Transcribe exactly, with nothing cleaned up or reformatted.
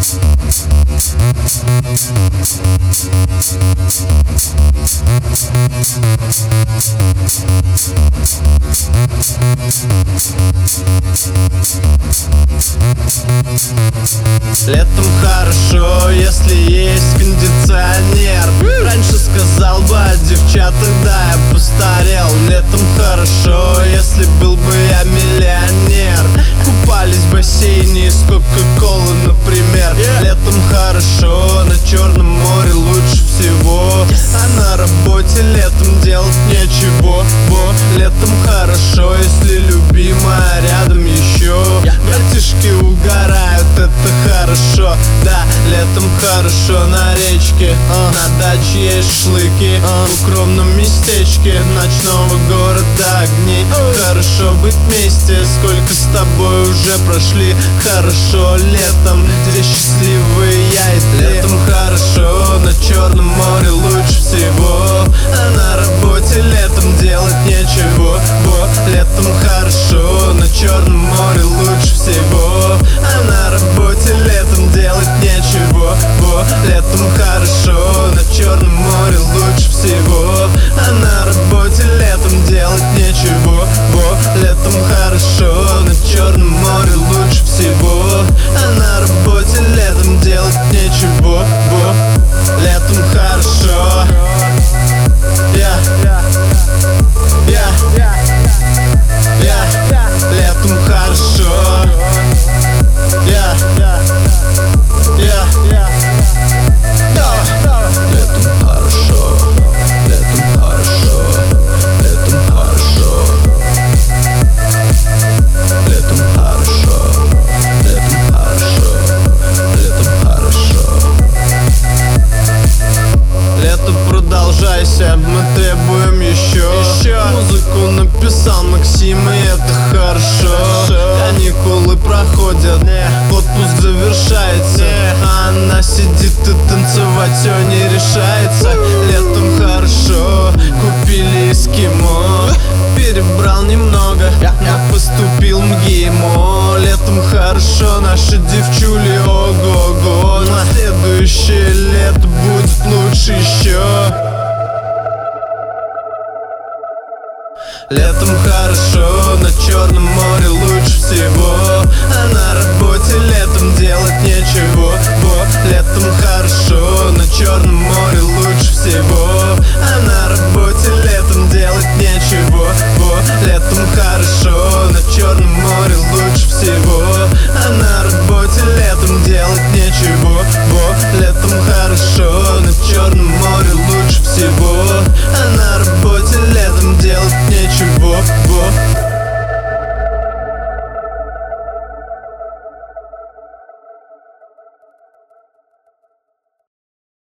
Летом хорошо, если есть кондиционер. Раньше сказал бы о девчатах, да, я постарел. Летом хорошо, если был бы я миллионер. Купались в бассейне из кока-колы, например. Летом хорошо, на Черном море лучше всего. А на работе летом делать нечего. Во, летом хорошо, если любимая рядом еще. Братишки угорают, это хорошо. Да, летом хорошо на речке, на даче есть шлыки, в укромном местечке ночного города огни. Хорошо быть вместе, сколько с тобой уже прошли. Хорошо летом, где счастливые я и ты. Летом хорошо, на Черном море лучше всего. А на работе летом делать нечего. Во, летом хорошо, на Черном море лучше всего. А на работе летом делать нечего. Во, летом хорошо, на Черном море лучше всего. А на работе летом делать нечего. Во, летом хорошо, на Черном море лучше всего. А на работе летом делать нечего. Во, летом хорошо. Я, я, я, летом хорошо. Я, я, я, летом хорошо, летом хорошо, летом хорошо, летом хорошо, летом хорошо, летом хорошо. Лето продолжайся, мы требуем еще. еще. Музыку написал Максим, и это хорошо. Каникулы проходят, отпуск завершается, а она сидит и танцевать все не решается. Летом хорошо, купили эскимо. Перебрал немного, но поступил в МГИМО. Летом хорошо, наши девчули ого-го. На следующее лето будет лучше еще. Летом хорошо, на Черном море лучше всего. А на работе летом делать